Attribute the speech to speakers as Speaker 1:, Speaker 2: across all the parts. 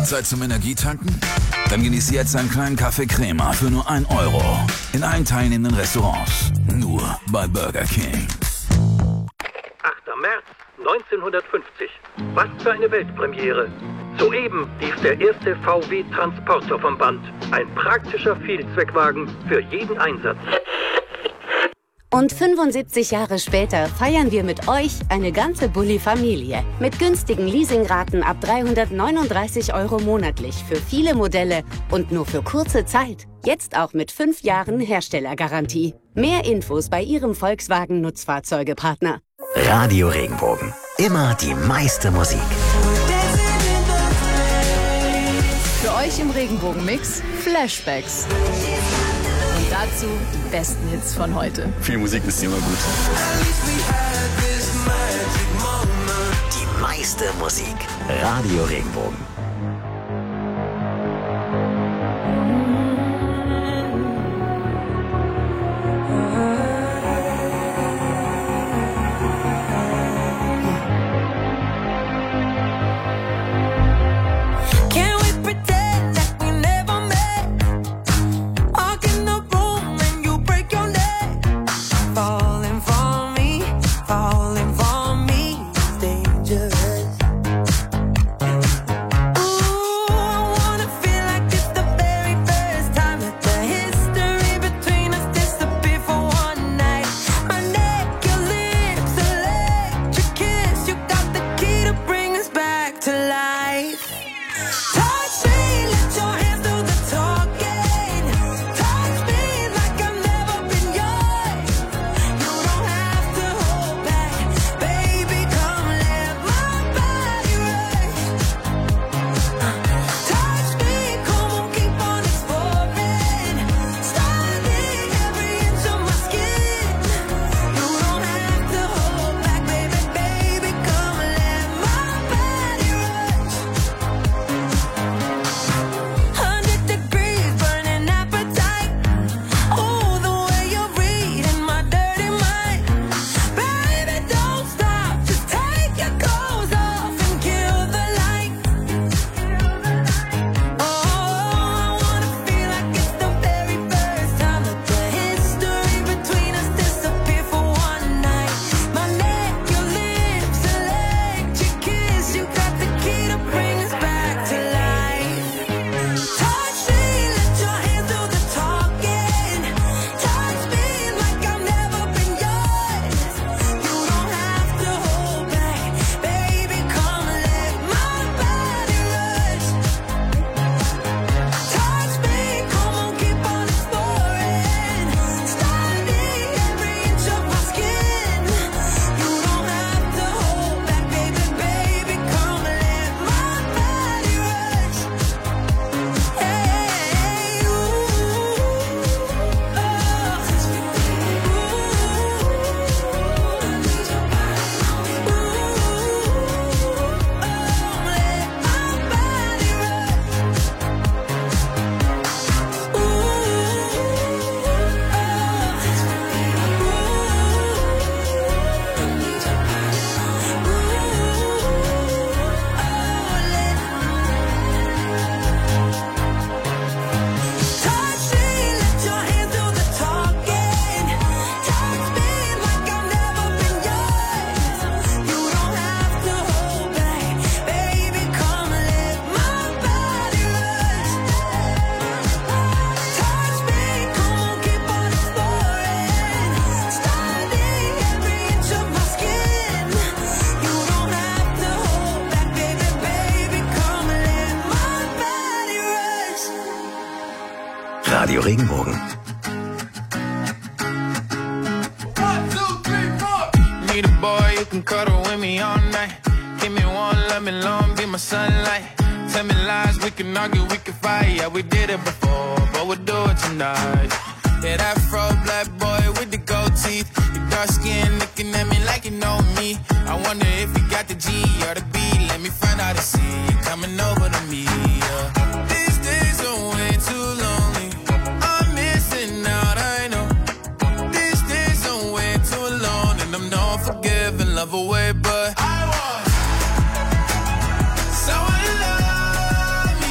Speaker 1: Zeit zum Energietanken? Dann genieß jetzt einen kleinen Kaffee Crema für nur 1 Euro. In allen teilnehmenden Restaurants. Nur bei Burger King.
Speaker 2: 8. März 1950. Was für eine Weltpremiere. Soeben lief der erste VW-Transporter vom Band. Ein praktischer Vielzweckwagen für jeden Einsatz.
Speaker 3: Und 75 Jahre später feiern wir mit euch eine ganze Bulli-Familie. Mit günstigen Leasingraten ab 339 € monatlich für viele Modelle und nur für kurze Zeit. Jetzt auch mit 5 Jahren Herstellergarantie. Mehr Infos bei Ihrem Volkswagen-Nutzfahrzeugepartner.
Speaker 4: Radio Regenbogen. Immer die meiste Musik.
Speaker 5: Für euch im Regenbogen-Mix Flashbacks. Und dazu die besten Hits von heute.
Speaker 6: Viel Musik ist immer gut.
Speaker 4: Die meiste Musik. Radio Regenbogen. Radio Regenbogen.
Speaker 7: Need a boy who can cuddle with me all night. Give me one, let me long, be my sunlight. Tell me lies, we can argue, we can fight. Yeah, we did it before, but we'll do it tonight. Yeah, that fro black boy with the gold teeth. Your dark skin looking at me like you know me. I wonder if you got the G or the B. Let me find out and see you coming over to me. Yeah. These days are way too lonely. I'm missing out, I know. These days are way too alone, and I'm not forgiving, love away, but I want someone to love me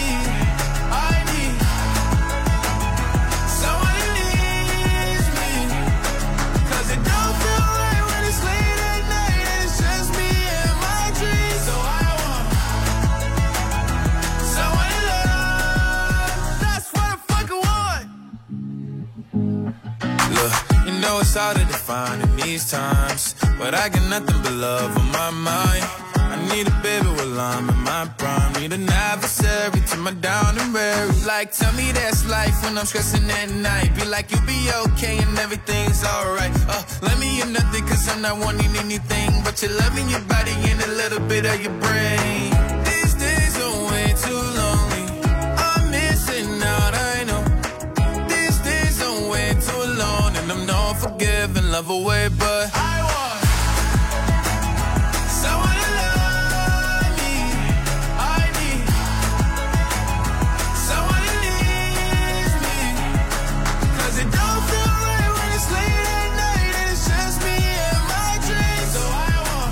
Speaker 7: look, you know it's hard to define in these times, but I got nothing but love on my mind. I need a baby while I'm in my prime. Need an adversary to my down and weary. Like, tell me that's life when I'm stressing at night. Be like, you'll be okay and everything's alright. Let me in nothing cause I'm not wanting anything but you're loving your body and a little bit of your brain. These days are way too lonely. I'm missing out, I know. These days are way too long and I'm not forgiving, love away, but I want someone to love me. I need someone who needs me. Cause it don't feel right when it's late at night and it's just me and my dreams. So I want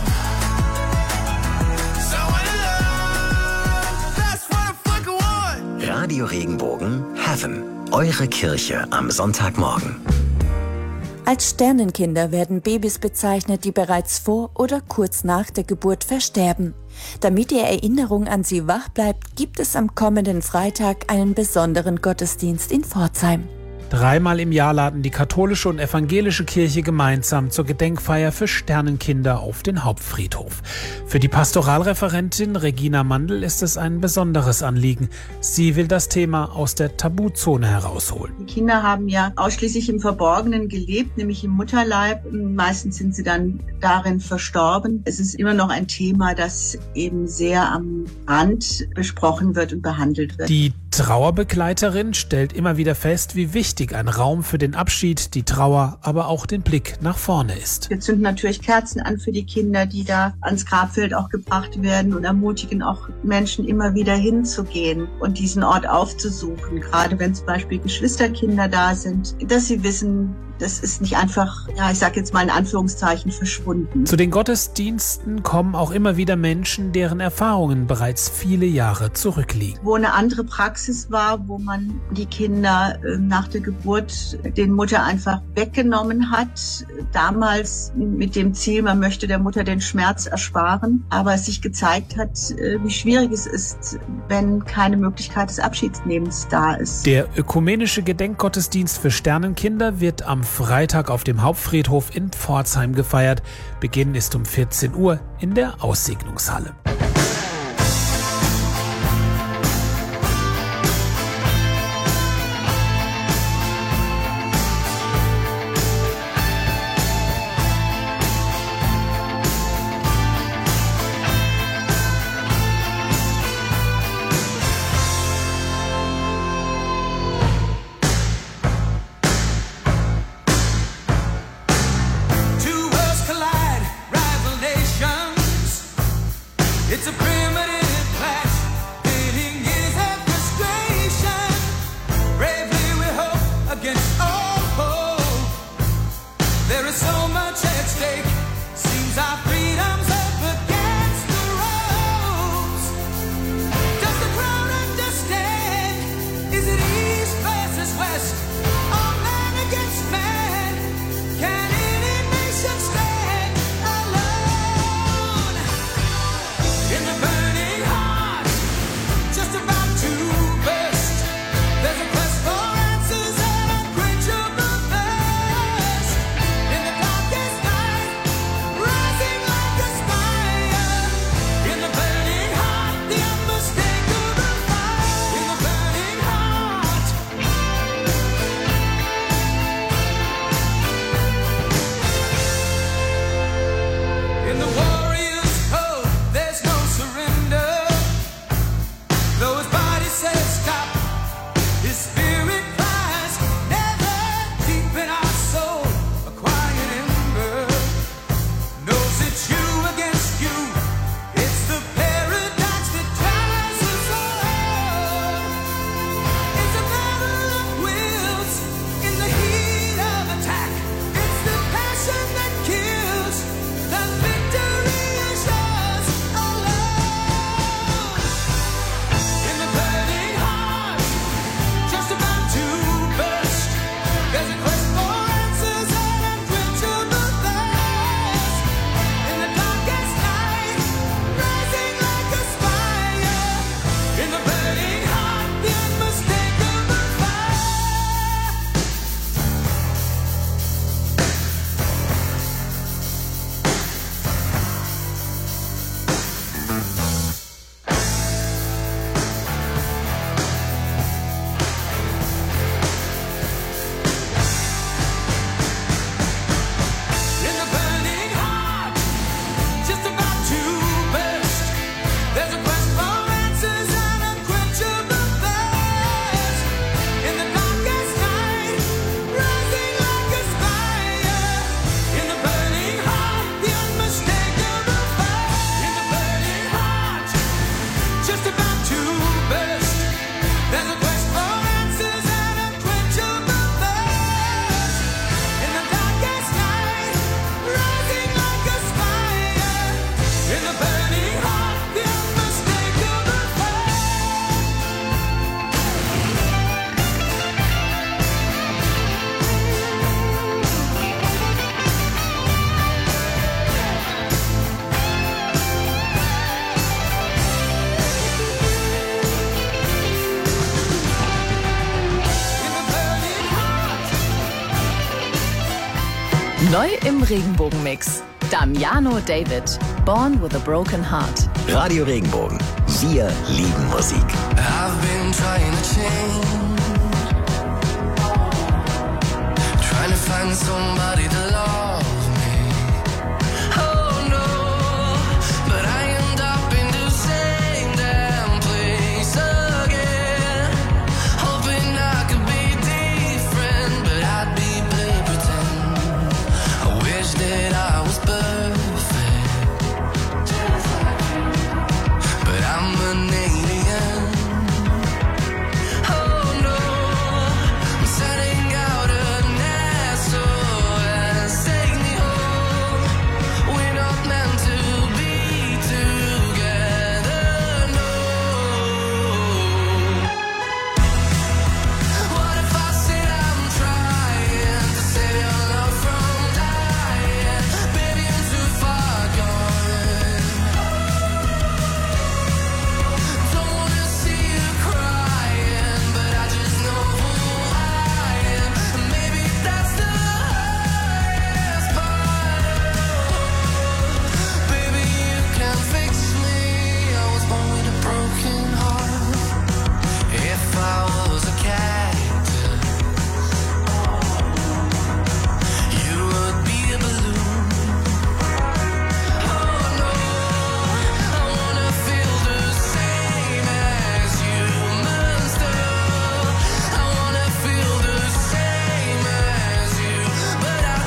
Speaker 7: someone to love. That's what I fucking want.
Speaker 4: Radio Regenbogen Heaven. Eure Kirche am Sonntagmorgen.
Speaker 6: Als Sternenkinder werden Babys bezeichnet, die bereits vor oder kurz nach der Geburt versterben. Damit die Erinnerung an sie wach bleibt, gibt es am kommenden Freitag einen besonderen Gottesdienst in Pforzheim.
Speaker 8: 3-mal im Jahr laden die katholische und evangelische Kirche gemeinsam zur Gedenkfeier für Sternenkinder auf den Hauptfriedhof. Für die Pastoralreferentin Regina Mandl ist es ein besonderes Anliegen. Sie will das Thema aus der Tabuzone herausholen.
Speaker 9: Die Kinder haben ja ausschließlich im Verborgenen gelebt, nämlich im Mutterleib. Meistens sind sie dann darin verstorben. Es ist immer noch ein Thema, das eben sehr am Rand besprochen wird und behandelt wird.
Speaker 8: Die Trauerbegleiterin stellt immer wieder fest, wie wichtig ein Raum für den Abschied, die Trauer, aber auch den Blick nach vorne ist.
Speaker 9: Wir zünden natürlich Kerzen an für die Kinder, die da ans Grabfeld auch gebracht werden und ermutigen auch Menschen immer wieder hinzugehen und diesen Ort aufzusuchen. Gerade wenn zum Beispiel Geschwisterkinder da sind, dass sie wissen, das ist nicht einfach, ja, ich sage jetzt mal in Anführungszeichen, verschwunden.
Speaker 8: Zu den Gottesdiensten kommen auch immer wieder Menschen, deren Erfahrungen bereits viele Jahre zurückliegen.
Speaker 9: Wo eine andere Praxis war, wo man die Kinder nach der Geburt den Mutter einfach weggenommen hat. Damals mit dem Ziel, man möchte der Mutter den Schmerz ersparen. Aber es sich gezeigt hat, wie schwierig es ist, wenn keine Möglichkeit des Abschiedsnehmens da ist.
Speaker 8: Der ökumenische Gedenkgottesdienst für Sternenkinder wird am Freitag auf dem Hauptfriedhof in Pforzheim gefeiert. Beginn ist um 14 Uhr in der Aussegnungshalle.
Speaker 7: It's a primitive clash, pitting years of frustration. Bravely we hope against all hope. There is so much at stake. Seems our freedom's up against the ropes. Does the crowd understand? Is it east versus west? Or man against man? Can any nation stand alone? In the burning heart, just about to burst, there's a quest for answers and unquenchable thirst. In the dark
Speaker 5: Neu im Regenbogenmix. Damiano David, Born with a Broken Heart.
Speaker 4: Radio Regenbogen. Wir lieben Musik.
Speaker 7: I've been trying to change, trying to find somebody to love me. Oh no, but I end up in the same damn place again, hoping I could be different, but I'd be play pretend. I wish that I was perfect, but I'm an alien. Oh no, I'm setting out an SOS. Take me home. We're not meant to be together, no. What if I said I'm trying to save your love from dying? Baby, I'm too far gone. Don't wanna see you crying, but I just know who I am. Maybe that's the hardest part. Baby, you can fix me. I was born with a broken heart. If I was a cactus, you would be a balloon. Oh no, I wanna feel the same as humans do. I wanna feel the same as you, but I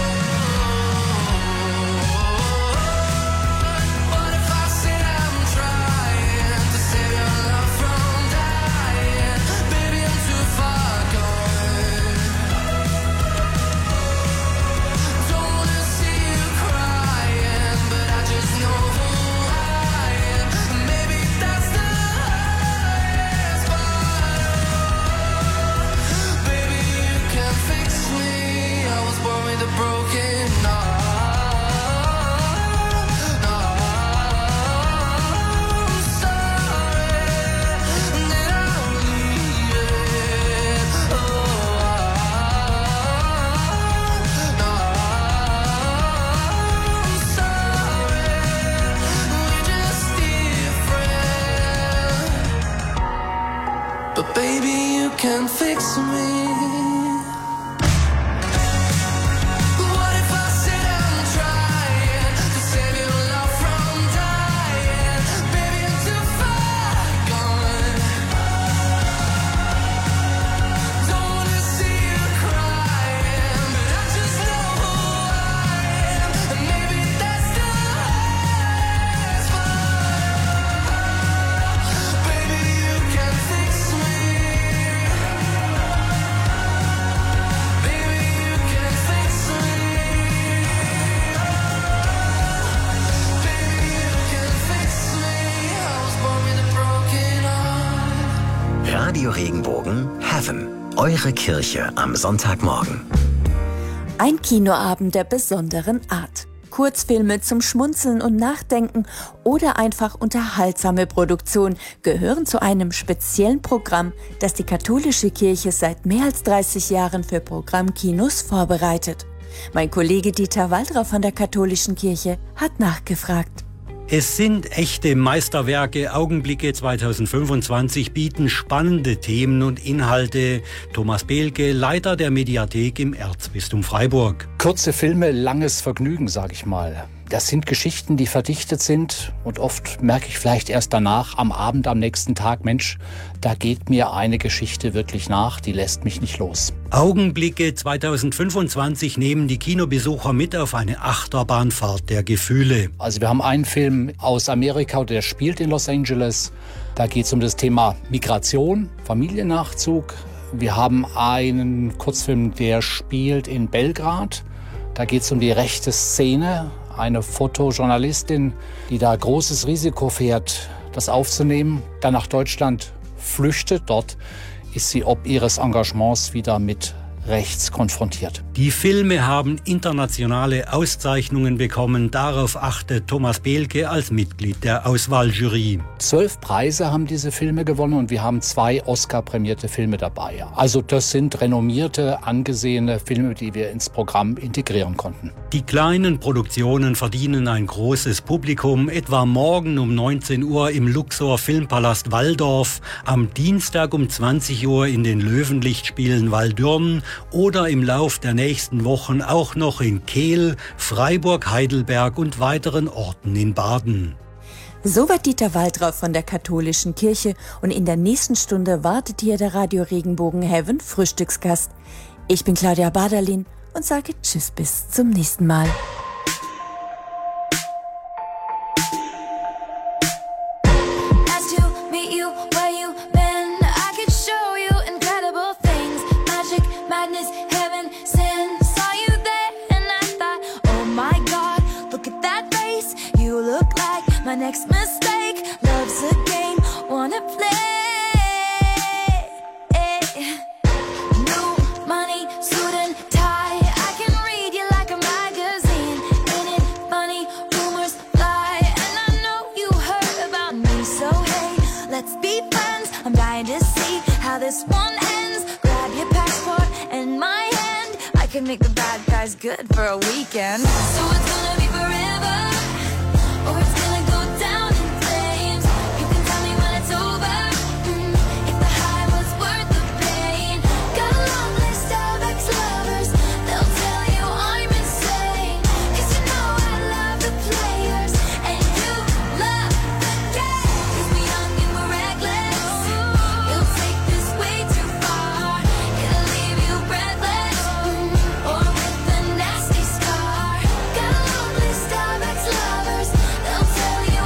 Speaker 7: don't. What if I said I'm trying to save your love from dying? Baby, I'm too far gone. Don't wanna see you crying, but I just know who I am. Maybe that's the hardest part. Baby, you can fix me. I was born with a broken heart. I'm sorry that I'm leaving. I'm sorry, we're just different. But baby, you can fix me. What if I said I'm trying to save your love from dying? Baby, I'm too far gone. Don't wanna see you crying, but I just know who I am. And maybe that's the hardest part. Baby, you can fix me. Baby, you can fix me. Baby, you can fix me. I was born with a broken heart.
Speaker 4: Radio Regenbogen Heaven. Eure Kirche am Sonntagmorgen.
Speaker 6: Ein Kinoabend der besonderen Art. Kurzfilme zum Schmunzeln und Nachdenken oder einfach unterhaltsame Produktion gehören zu einem speziellen Programm, das die katholische Kirche seit mehr als 30 Jahren für Programmkinos vorbereitet. Mein Kollege Dieter Waldrau von der katholischen Kirche hat nachgefragt.
Speaker 10: Es sind echte Meisterwerke. Augenblicke 2025 bieten spannende Themen und Inhalte. Thomas Behlke, Leiter der Mediathek im Erzbistum Freiburg.
Speaker 11: Kurze Filme, langes Vergnügen, sag ich mal. Das sind Geschichten, die verdichtet sind und oft merke ich vielleicht erst danach, am Abend, am nächsten Tag, Mensch, da geht mir eine Geschichte wirklich nach, die lässt mich nicht los.
Speaker 10: Augenblicke 2025 nehmen die Kinobesucher mit auf eine Achterbahnfahrt der Gefühle.
Speaker 11: Also wir haben einen Film aus Amerika, der spielt in Los Angeles. Da geht es um das Thema Migration, Familiennachzug. Wir haben einen Kurzfilm, der spielt in Belgrad. Da geht es um die rechte Szene. Eine Fotojournalistin, die da großes Risiko fährt, das aufzunehmen, dann nach Deutschland flüchtet. Dort ist sie ob ihres Engagements wieder mit rechts konfrontiert.
Speaker 10: Die Filme haben internationale Auszeichnungen bekommen. Darauf achtet Thomas Behlke als Mitglied der Auswahljury.
Speaker 11: 12 Preise haben diese Filme gewonnen und wir haben 2 Oscar-prämierte Filme dabei. Also das sind renommierte, angesehene Filme, die wir ins Programm integrieren konnten.
Speaker 10: Die kleinen Produktionen verdienen ein großes Publikum, etwa morgen um 19 Uhr im Luxor Filmpalast Walldorf, am Dienstag um 20 Uhr in den Löwenlichtspielen Waldürn oder im Lauf der nächsten Wochen auch noch in Kehl, Freiburg, Heidelberg und weiteren Orten in Baden.
Speaker 6: Soweit Dieter Waldrauf von der Katholischen Kirche und in der nächsten Stunde wartet hier der Radio Regenbogen Heaven Frühstücksgast. Ich bin Claudia Baderlin und sage Tschüss bis zum nächsten Mal.
Speaker 12: My next mistake, love's a game, wanna play. New money, suit and tie, I can read you like a magazine. Ain't it funny, rumors fly, and I know you heard about me. So hey, let's be friends, I'm dying to see how this one ends. Grab your passport and my hand, I can make the bad guys good for a weekend. So it's gonna be forever, or it's gonna down in flames. You can tell me when it's over, if the high was worth the pain. Got a long list of ex-lovers, they'll tell you I'm insane. 'Cause you know I love the players, and you love the game. 'Cause we're young and we're reckless, you'll take this way too far. It'll leave you breathless, or with a nasty scar. Got a long list of ex-lovers, they'll tell you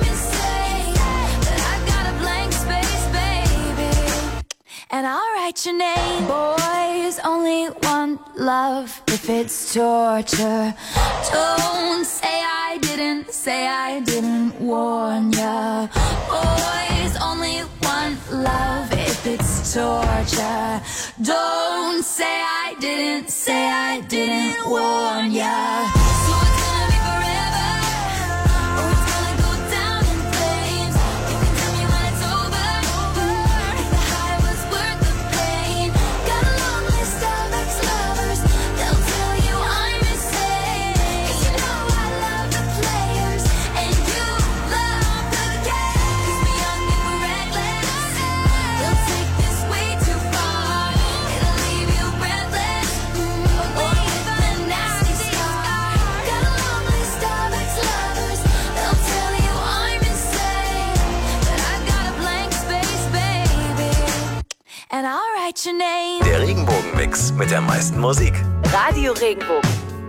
Speaker 12: and I'll write your name. Boys only want love if it's torture. Don't say I didn't warn ya. Boys only want love if it's torture. Don't say I didn't warn ya. So it's gonna be forever, or it's gonna go down in flames. You can tell me when it's over, if the high was worth the pain. Got a long list of ex-lovers, they'll tell you I'm insane. 'Cause you know I love the players, and you love the game. 'Cause we're young and we're reckless, they'll take this way too far. It'll leave you breathless, or with a nasty scar. Got a long list of ex-lovers, they'll tell you I'm insane. But I've got a blank space, baby, and I'll write your name.
Speaker 4: Der Regenbogenmix mit der meisten Musik.
Speaker 5: Radio Regenbogen.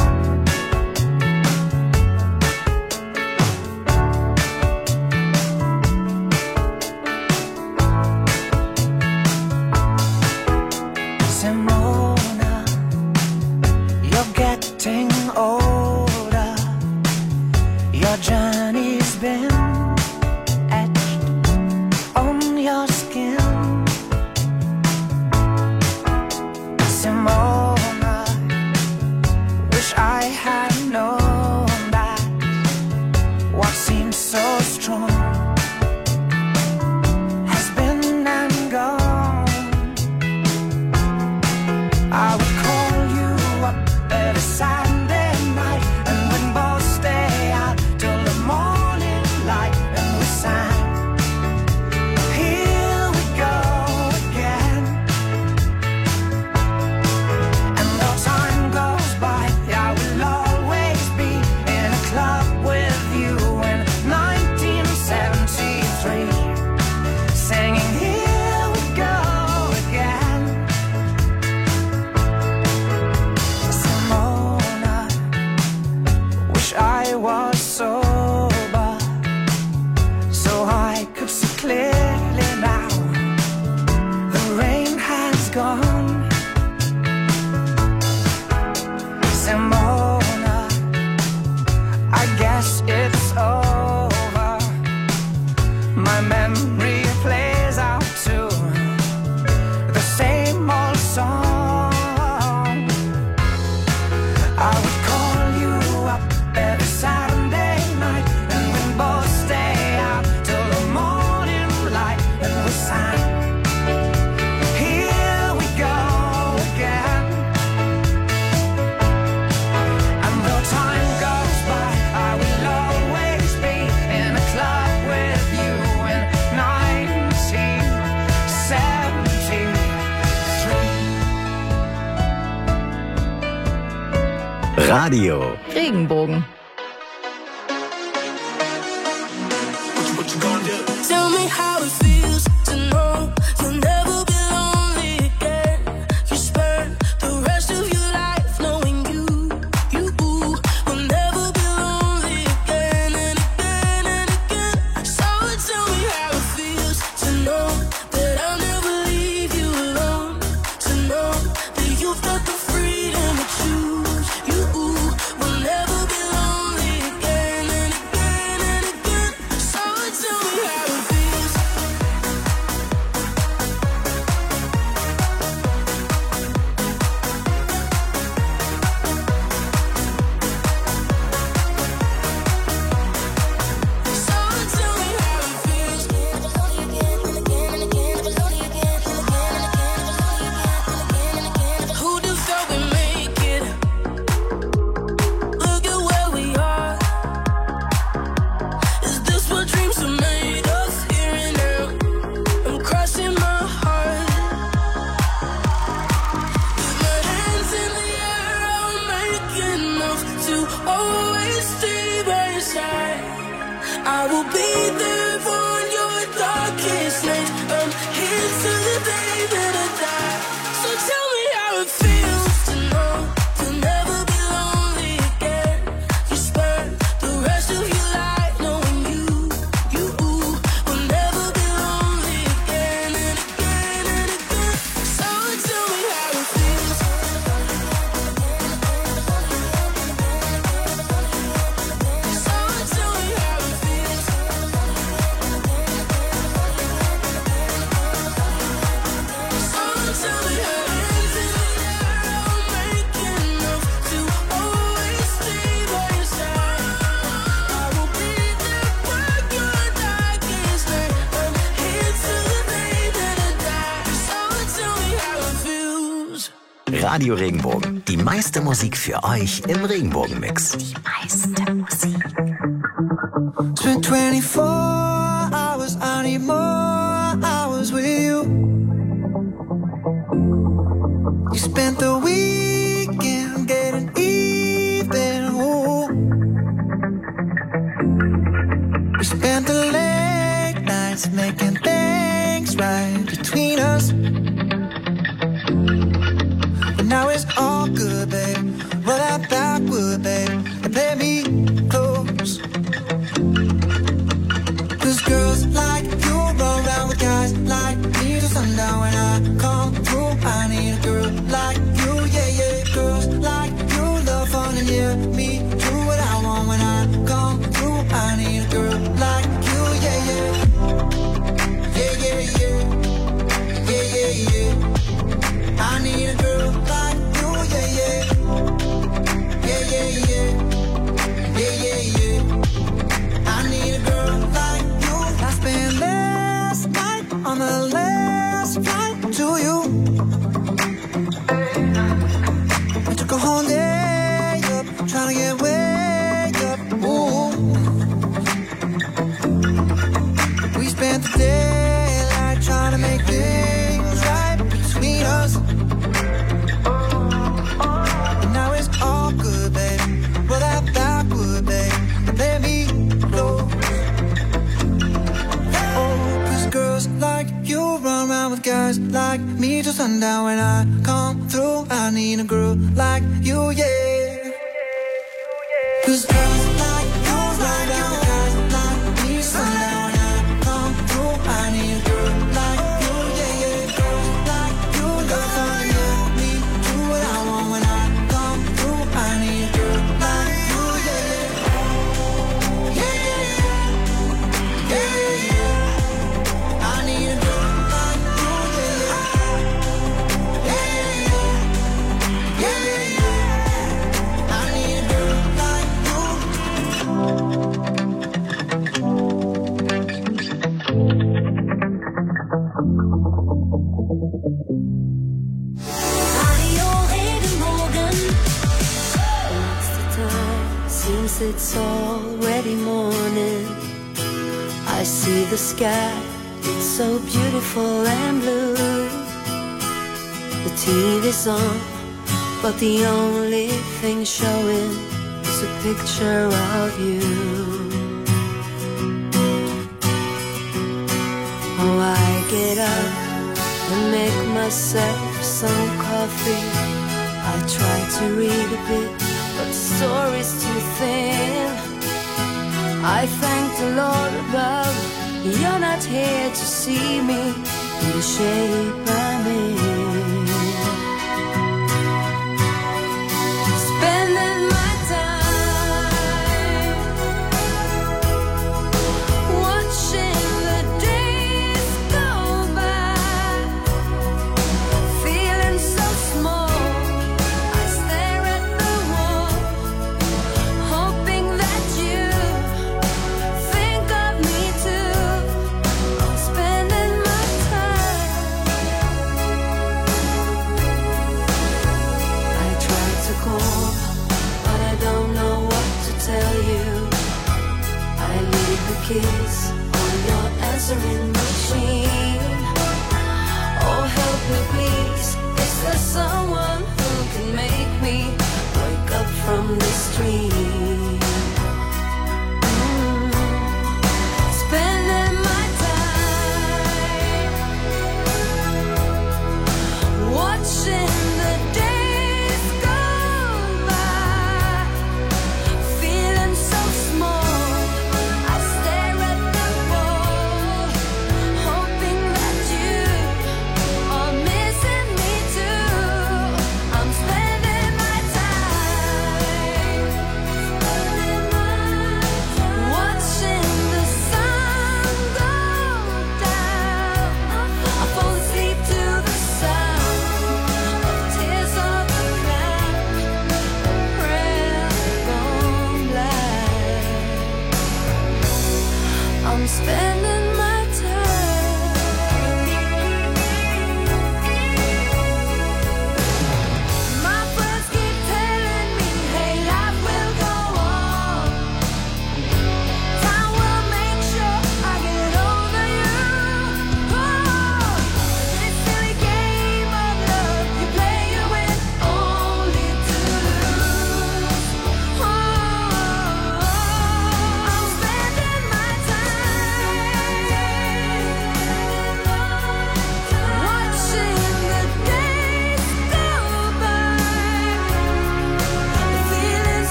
Speaker 13: Simona, you're getting older. Your journey's been etched on your skin. Simona, wish I had known that what seems so strong has been and gone. I would call you up every Saturday night.
Speaker 4: Radio
Speaker 5: Regenbogen.
Speaker 12: Tell me how it feels to know you'll never be lonely again. You spend the rest of your life knowing you will never be lonely again and again and again. So tell me how it feels to know that I'll never leave you alone. To know that you've got the freedom to choose. You will never be lonely again and again and again. So tell me how it feels. Who'd have thought we'd make it? Look at where we are. Is this what dreams are made of? Here and now, I'm crossing my heart. With my hands in the air, I'll make enough to always stay by your side. I will be there for your darkest night. I'm here till the day that I die. So tell me how it feels to know you'll never be lonely again. You spend the rest of your life knowing you will never be lonely again and again and again. So tell me how it feels. So tell me how it feels. So tell me how hands in the air, I'll make enough to always stay by your side. I will be there for your darkest night. I'm here till the day that I die. So tell me how it feels.
Speaker 4: Radio Regenbogen. Die meiste Musik für euch im Regenbogen-Mix.
Speaker 6: Die meiste Musik.
Speaker 13: Spent 24 hours, I need more hours with you. You spent the weekend getting even. Ooh. We spent the late nights making things right between us. But now it's all good, babe. Roll that backward, babe, and play me close. 'Cause girls like you run around with guys like me till sundown. When I come through, I need a girl like you, yeah, yeah. Girls like you love fun and yeah, me do what I want. When I come through, I need a girl like you, yeah, yeah. Yeah, yeah, yeah. Yeah, yeah, yeah. I need a girl like you, yeah, yeah. Yeah, yeah, yeah. Yeah, yeah, yeah. I need a girl like you. I spent last night on the last flight to you. I took a whole day up, trying to get way up. Ooh. We spent the daylight trying to make things right between us. And now it's all good, babe. Roll that backward, babe, and let me close. Oh, 'cause girls like you run around with guys like me till sundown. When I come through, I need a girl like you, yeah. 'Cause girls like you run around with guys like me till sundown. When I come through, I need a girl like you, yeah, yeah. Girls like you love fun, yeah. Me do what I want. When I come through, I need a girl like you, yeah, yeah. Yeah, yeah, yeah. Yeah, yeah, yeah. I need a girl like you, yeah, yeah. Yeah, yeah, yeah. Yeah, yeah, yeah. I need a girl like you.
Speaker 12: Radio Regenbogen. What's the time? Seems it's already morning. I see the sky, it's so beautiful and blue. The TV's on,
Speaker 14: but the only thing showing is a picture of you. Oh, I get up and make myself some coffee. I try to read a bit, but the story's too thin. I thank the Lord above, you're not here to see me in the shape I'm in. Spending my time watching the days go by, feeling so small. I stare at the wall, hoping that you think of me too. Spending my time. I try to call, but I don't know what to tell you. I leave the keys on your answering machine. Oh, help me please, is there someone who can make me wake up from this dream?